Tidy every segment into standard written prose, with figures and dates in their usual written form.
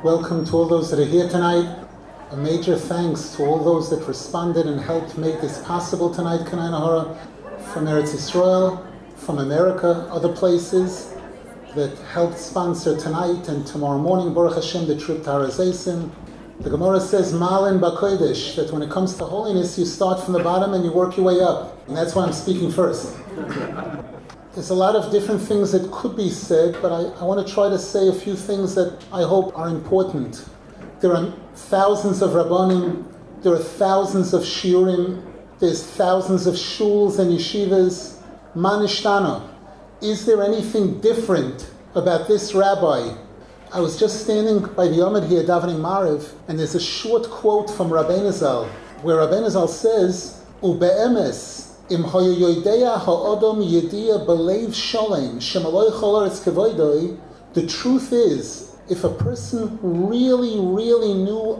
Welcome to all those that are here tonight. A major thanks to all those that responded and helped make this possible tonight, Kanai Nahara, from Eretz Yisrael, from America, other places that helped sponsor tonight and tomorrow morning, Baruch Hashem, the trip to Har HaZeisim. The Gemara says, Malin B'Kodesh, that when it comes to holiness, you start from the bottom and you work your way up. And that's why I'm speaking first. There's a lot of different things that could be said, but I want to try to say a few things that I hope are important. There are thousands of Rabbanim, there are thousands of Shiurim, there's thousands of shuls and yeshivas. Manishtana, is there anything different about this rabbi? I was just standing by the Yomid here, davening Mariv, and there's a short quote from Rabbeinu Zal, where Rabbeinu Zal says, Ube'emes, Im hoya yoidea ha'odom yediya b'leiv sholem shemaloi cholar etz kevoidoi. The truth is, if a person really knew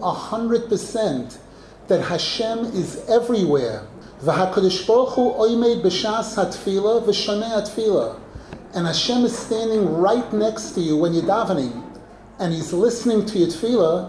100% that Hashem is everywhere, v'hakadosh baruch hu oimed b'shas hatfila v'shonei hatfila, and Hashem is standing right next to you when you're davening, and He's listening to your tefillah,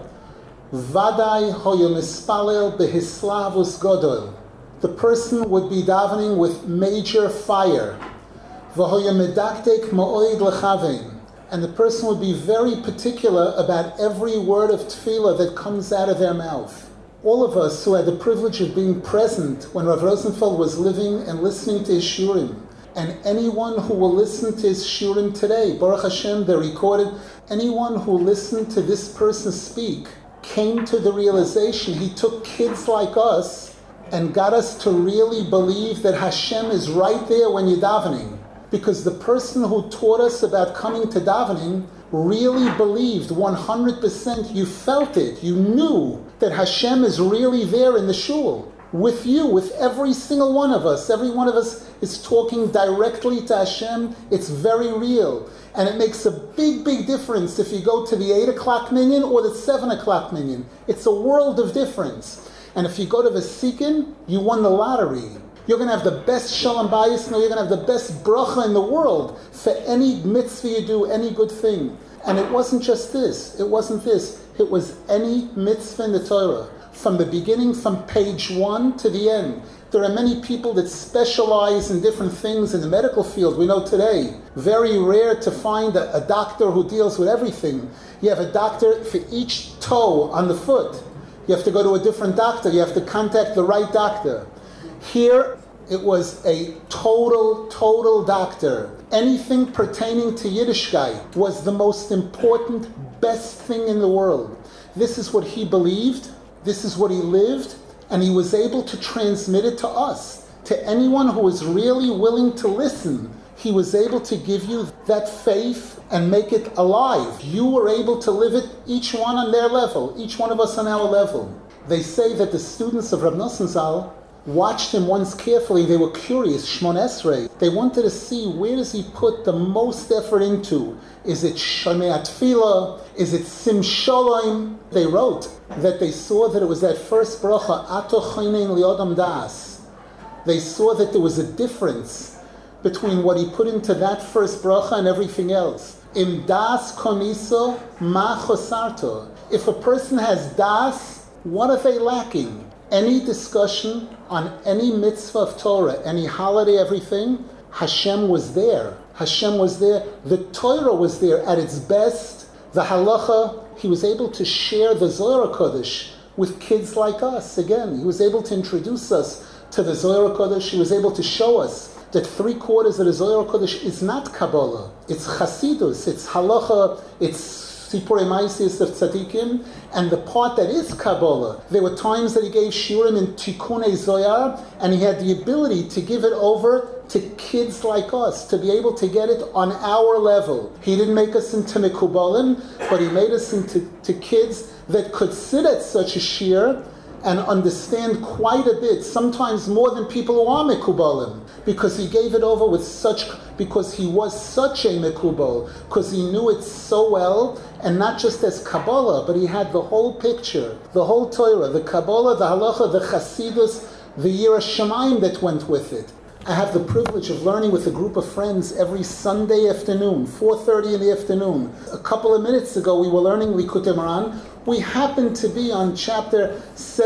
vadai hoya mispalel behislavus godol. The person would be davening with major fire. V'hoya medaktek ma'oid lechavein. And the person would be very particular about every word of tefillah that comes out of their mouth. All of us who had the privilege of being present when Rav Rosenfeld was living and listening to his shiurim, and anyone who will listen to his shiurim today, Baruch Hashem, they're recorded, anyone who listened to this person speak came to the realization he took kids like us and got us to really believe that Hashem is right there when you're davening. Because the person who taught us about coming to davening really believed 100%, you felt it, you knew that Hashem is really there in the shul, with you, with every single one of us. Every one of us is talking directly to Hashem. It's very real. And it makes a big difference if you go to the 8 o'clock minyan or the 7 o'clock minyan. It's a world of difference. And if you go to the Vesikin, you won the lottery. You're going to have the best Shalom Bayis, no, you're going to have the best bracha in the world for any mitzvah you do, any good thing. And it wasn't just this. It wasn't this. It was any mitzvah in the Torah. From the beginning, from page 1 to the end. There are many people that specialize in different things in the medical field. We know today, very rare to find a doctor who deals with everything. You have a doctor for each toe on the foot. You have to go to a different doctor. You have to contact the right doctor. Here, it was a total doctor. Anything pertaining to Yiddishkeit was the most important, best thing in the world. This is what he believed. This is what he lived. And he was able to transmit it to us, to anyone who was really willing to listen. He was able to give you that faith and make it alive. You were able to live it, each one on their level, each one of us on our level. They say that the students of Rav Nosson Zal watched him once carefully. They were curious, Shmon Esrei. They wanted to see, where does he put the most effort into? Is it Shonei Atfilah? Is it Sim Shalom? They wrote that they saw that it was that first bracha, Ato Chonein Liodam Das. They saw that there was a difference between what he put into that first bracha and everything else. Im das koniso ma chosarto. If a person has das, what are they lacking? Any discussion on any mitzvah of Torah, any holiday, everything, Hashem was there. Hashem was there. The Torah was there at its best. The halacha, he was able to share the Zohar HaKodesh with kids like us. Again, he was able to introduce us to the Zohar HaKodesh. He was able to show us that 3/4 of the Zohar HaKodesh is not Kabbalah. It's Chasidus, it's Halacha, it's Sipurei Maisis of Tzadikim, and the part that is Kabbalah. There were times that he gave Shiurim in Tikunei Zohar, and he had the ability to give it over to kids like us, to be able to get it on our level. He didn't make us into Mekubalim, but he made us into kids that could sit at such a shiur and understand quite a bit, sometimes more than people who are Mekubalim, because he gave it over with such, because he was such a Mekubal, because he knew it so well, and not just as Kabbalah, but he had the whole picture, the whole Torah, the Kabbalah, the Halacha, the Chasidus, the Yiras Shamayim that went with it. I have the privilege of learning with a group of friends every Sunday afternoon, 4:30 in the afternoon. A couple of minutes ago, we were learning Likutei Moharan. We happened to be on chapter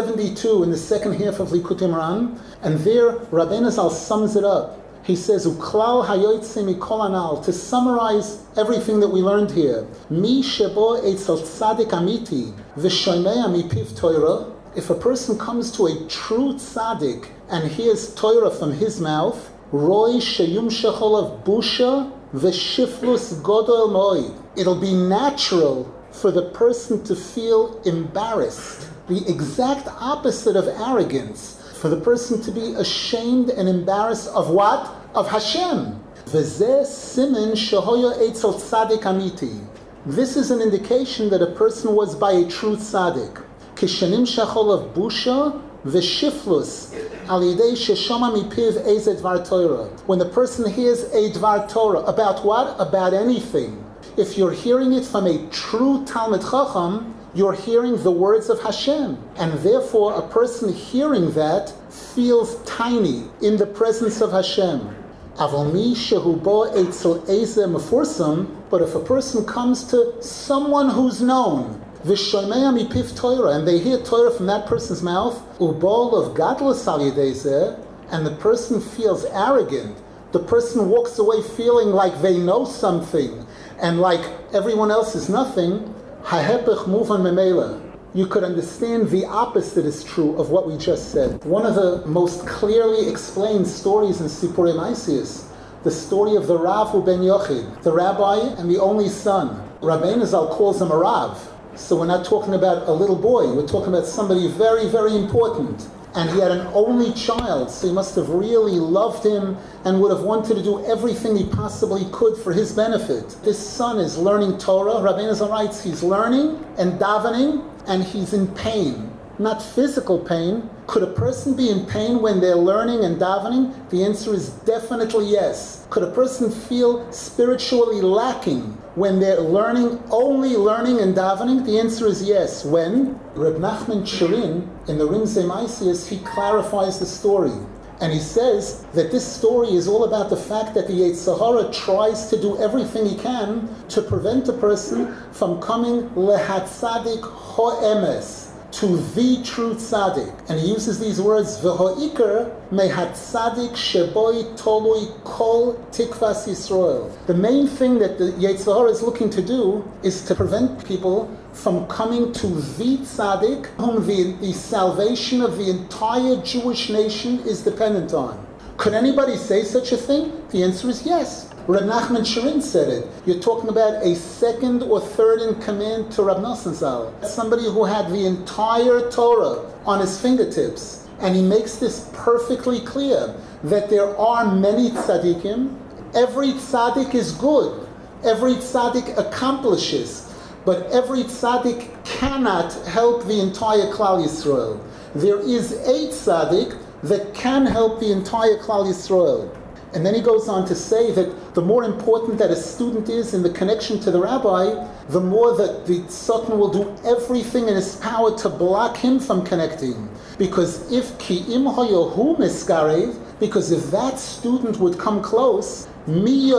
72 in the second half of Likutei Moharan, and there Rabbeinu Zal sums it up. He says, "Uklal hayotzei mikol anal." To summarize everything that we learned here, Mi shebo etzel tzadik amiti v'shomea mipiv Torah. If a person comes to a true tzaddik and hears Torah from his mouth, Roy sheyum shecholav busha v'shiflus godol moed. It'll be natural for the person to feel embarrassed, the exact opposite of arrogance, for the person to be ashamed and embarrassed of what? Of Hashem. V'zeh simen shehoya etzel tzaddik amiti. This is an indication that a person was by a true tzaddik. Kishanim shecholav busha v'shiflus al yidei sheshama mipiv eze dvar Torah. When the person hears a dvar Torah, about what? About anything. If you're hearing it from a true Talmid Chacham, you're hearing the words of Hashem. And therefore, a person hearing that feels tiny in the presence of Hashem. Avol shehu bo etzel eze mefursam, but if a person comes to someone who's known, v'shomea mipiv Torah, and they hear Torah from that person's mouth, ubol of gadlus al yidei zeh, and the person feels arrogant, the person walks away feeling like they know something, and like everyone else is nothing, hahepech muvan memela. You could understand the opposite is true of what we just said. One of the most clearly explained stories in Sipurei Maasiyos, the story of the Rav Ben Yochid, the rabbi and the only son. Rabbeinu Zal calls him a Rav. So we're not talking about a little boy, we're talking about somebody very, very important. And he had an only child, so he must have really loved him and would have wanted to do everything he possibly could for his benefit. This son is learning Torah. Rabbeinu Zal writes he's learning and davening, and he's in pain. Not physical pain. Could a person be in pain when they're learning and davening? The answer is definitely yes. Could a person feel spiritually lacking when they're only learning and davening? The answer is yes. When? Reb Nachman Shirin, in the Rimzei Maasiyos, he clarifies the story. And he says that this story is all about the fact that the Yetzer Hara tries to do everything he can to prevent a person from coming lehatzadik ho'emes, to the true tzaddik. And he uses these words, v'ho'ikar mehatzadik sheboi tolui kol tikvas Yisrael. The main thing that the Yetzer Hara is looking to do is to prevent people from coming to the tzaddik, whom the salvation of the entire Jewish nation is dependent on. Could anybody say such a thing? The answer is yes. Reb Nachman Shirin said it. You're talking about a second or third in command to Rab Nosson Zal. Somebody who had the entire Torah on his fingertips. And he makes this perfectly clear, that there are many tzaddikim. Every tzaddik is good. Every tzaddik accomplishes. But every tzaddik cannot help the entire Klal Yisrael. There is a tzaddik that can help the entire Klal Yisrael. And then he goes on to say that the more important that a student is in the connection to the rabbi, the more that the tzaddik will do everything in his power to block him from connecting. Because if that student would come close, who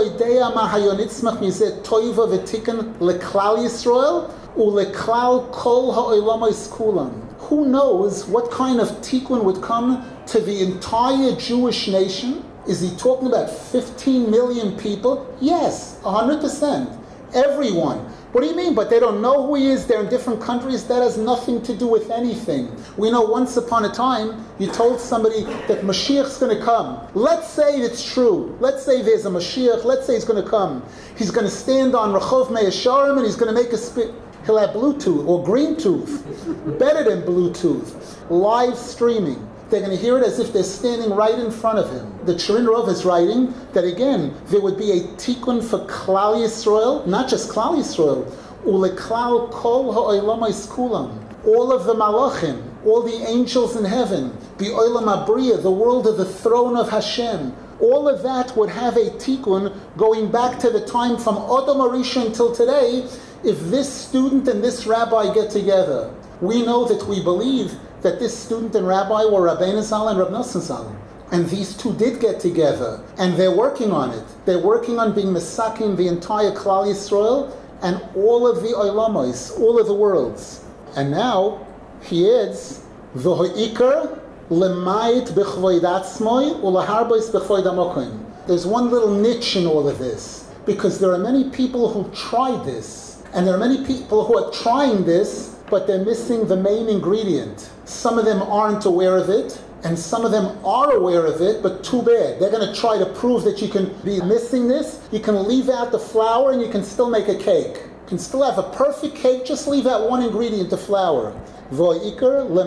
knows what kind of tikkun would come to the entire Jewish nation? Is he talking about 15 million people? Yes, 100%. Everyone. What do you mean? But they don't know who he is, they're in different countries. That has nothing to do with anything. We know once upon a time, you told somebody that Mashiach's going to come. Let's say it's true. Let's say there's a Mashiach. Let's say he's going to come. He's going to stand on Rachov Mei Yesharim and he's going to make a spit. He'll have Bluetooth or green tooth. Better than Bluetooth. Live streaming. They're going to hear it as if they're standing right in front of him. The Shirin Rav is writing that again, there would be a tikkun for Klal Yisrael, not just Klal Yisrael, uleklal kol ha'olam kulam. All of the malachim, all the angels in heaven, the olam abriya, the world of the throne of Hashem, all of that would have a tikkun going back to the time from Adam Arisha until today, if this student and this rabbi get together. We know that we believe that this student and rabbi were Rabbeinu Zal and Rab Nosson Zal. And these two did get together, and they're working on it. They're working on being Mesakim, the entire Klal Yisrael, and all of the Oilamos, all of the worlds. And now, he adds, V'ho'ikar lemayit b'chvoid atzmoi u'laharbois b'chvoid amokim. There's one little niche in all of this, because there are many people who tried this, and there are many people who are trying this, but they're missing the main ingredient. Some of them aren't aware of it, and some of them are aware of it, but too bad. They're going to try to prove that you can be missing this. You can leave out the flour and you can still make a cake. You can still have a perfect cake, just leave out one ingredient, the flour. The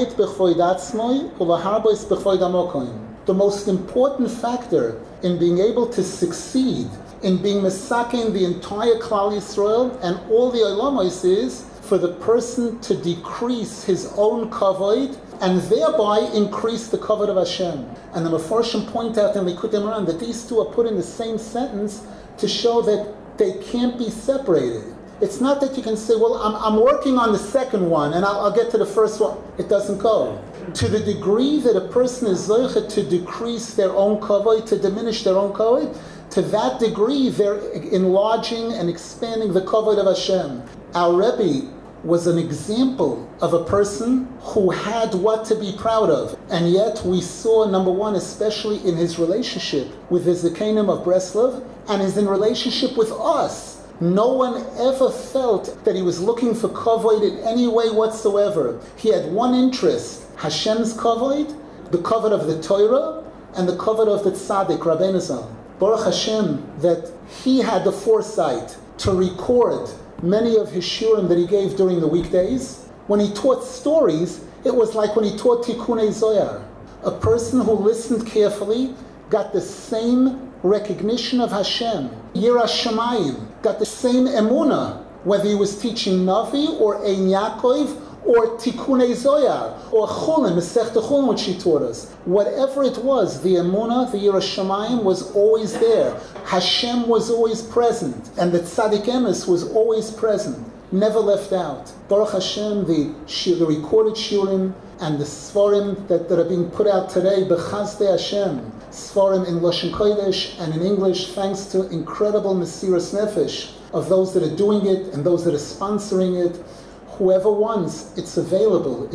most important factor in being able to succeed, in being mesakin the entire Klal Yisrael and all the Olamos, is for the person to decrease his own kavod and thereby increase the kavod of Hashem. And the Mefarshim point out in Likutei Moharan that these two are put in the same sentence to show that they can't be separated. It's not that you can say, well, I'm working on the second one and I'll get to the first one. It doesn't go. To the degree that a person is zoche to decrease their own kavod, to diminish their own kavod, to that degree they're enlarging and expanding the kavod of Hashem. Our Rebbe was an example of a person who had what to be proud of. And yet we saw, number one, especially in his relationship with the Zekanim of Breslov and his in relationship with us. No one ever felt that he was looking for kavod in any way whatsoever. He had one interest, Hashem's kavod, the kavod of the Torah, and the kavod of the Tzaddik, Rabbeinu Zal. Baruch Hashem, that he had the foresight to record many of his shurim that he gave during the weekdays. When he taught stories, it was like when he taught Tikkunei Zohar. A person who listened carefully got the same recognition of Hashem. Yiras Shamayim got the same emunah, whether he was teaching Navi or Ein Yaakov or Tikkunei Zohar or Chulin, Masechta Chulin, which he taught us. Whatever it was, the emunah, the Yiras Shamayim was always there. Hashem was always present, and the Tzaddik Emes was always present, never left out. Baruch Hashem, the recorded shurim and the svarim that are being put out today, B'chazdei Hashem, svarim in Lashon Kodesh and in English, thanks to incredible Mesiras Nefesh of those that are doing it and those that are sponsoring it. Whoever wants, it's available.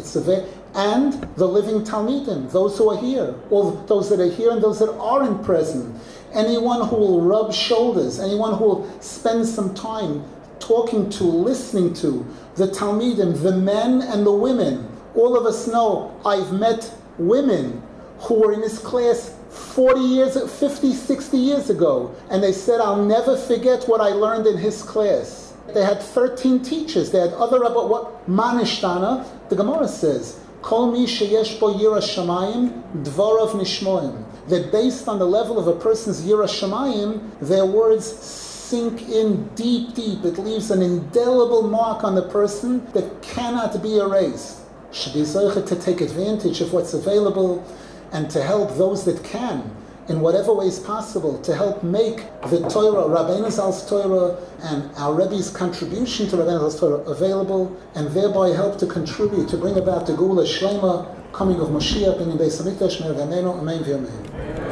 And the living Talmidim, those who are here, all those that are here and those that aren't present. Anyone who will rub shoulders, anyone who will spend some time talking to, listening to the Talmidim, the men and the women. All of us know, I've met women who were in this class 40 years, 50, 60 years ago, and they said, I'll never forget what I learned in his class. They had 13 teachers. They had other rabbi. What Manishtana? The Gemara says, Kol mi sheyesh bo yiras shamayim, dvarav nishmoim. That based on the level of a person's yiras shamayim, their words sink in deep, deep. It leaves an indelible mark on the person that cannot be erased. Should be zoche to take advantage of what's available and to help those that can, in whatever ways possible, to help make the Torah, Rabbeinu Zal's Torah, and our Rebbe's contribution to Rabbeinu Zal's Torah available, and thereby help to contribute, to bring about the Geula Shlema, coming of Mashiach, in Beis HaMikdash, Me'er V'Yameinu, Amen V'Yamein.